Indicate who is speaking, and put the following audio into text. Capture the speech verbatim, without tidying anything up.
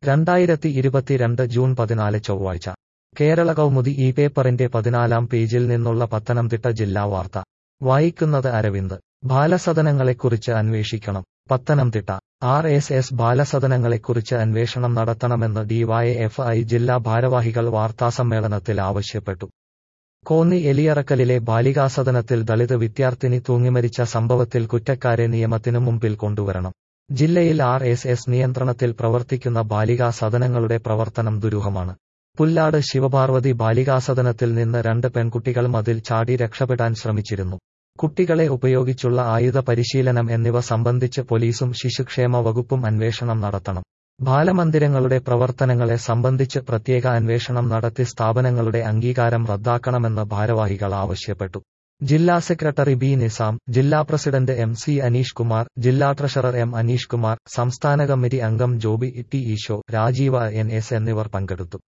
Speaker 1: രണ്ടായിരത്തി ഇരുപത്തിരണ്ട് ജൂൺ പതിനാല് ചൊവ്വാഴ്ച കേരള കൗമുദി ഈ പേപ്പറിന്റെ പതിനാലാം പേജിൽ നിന്നുള്ള പത്തനംതിട്ട ജില്ലാ വാർത്ത വായിക്കുന്നത് അരവിന്ദ്. ബാലസദനങ്ങളെക്കുറിച്ച് അന്വേഷിക്കണം. പത്തനംതിട്ട ആർ എസ് എസ് ബാലസദനങ്ങളെക്കുറിച്ച് അന്വേഷണം നടത്തണമെന്ന് ഡിവൈഎഫ്ഐ ജില്ലാ ഭാരവാഹികൾ വാർത്താസമ്മേളനത്തിൽ ആവശ്യപ്പെട്ടു. കോന്നി എലിയറക്കലിലെ ബാലികാസദനത്തിൽ ദളിത് വിദ്യാർത്ഥിനി തൂങ്ങിമരിച്ച സംഭവത്തിൽ കുറ്റക്കാരെ നിയമത്തിനു മുമ്പിൽ കൊണ്ടുവരണം. ജില്ലയിൽ ആർ എസ് എസ് നിയന്ത്രണത്തിൽ പ്രവർത്തിക്കുന്ന ബാലികാ സദനങ്ങളുടെ പ്രവർത്തനം ദുരൂഹമാണ്. പുല്ലാട് ശിവപാർവതി ബാലികാസദനത്തിൽ നിന്ന് രണ്ട് പെൺകുട്ടികൾ മതിൽ ചാടി രക്ഷപ്പെടാൻ ശ്രമിച്ചിരുന്നു. കുട്ടികളെ ഉപയോഗിച്ചുള്ള ആയുധ പരിശീലനം എന്നിവ സംബന്ധിച്ച് പോലീസും ശിശുക്ഷേമ വകുപ്പും അന്വേഷണം നടത്തണം. ബാലമന്ദിരങ്ങളുടെ പ്രവർത്തനങ്ങളെ സംബന്ധിച്ച് പ്രത്യേക അന്വേഷണം നടത്തി സ്ഥാപനങ്ങളുടെ അംഗീകാരം റദ്ദാക്കണമെന്ന് ഭാരവാഹികൾ ആവശ്യപ്പെട്ടു. ജില്ലാ സെക്രട്ടറി ബി നിസാം, ജില്ലാ president M C Aneesh Kumar, ജില്ലാ ട്രഷറർ എം അനീഷ് കുമാർ, സംസ്ഥാന കമ്മിറ്റി അംഗം Joby T Eesho, Rajeev N S എന്നിവർ പങ്കെടുത്തു.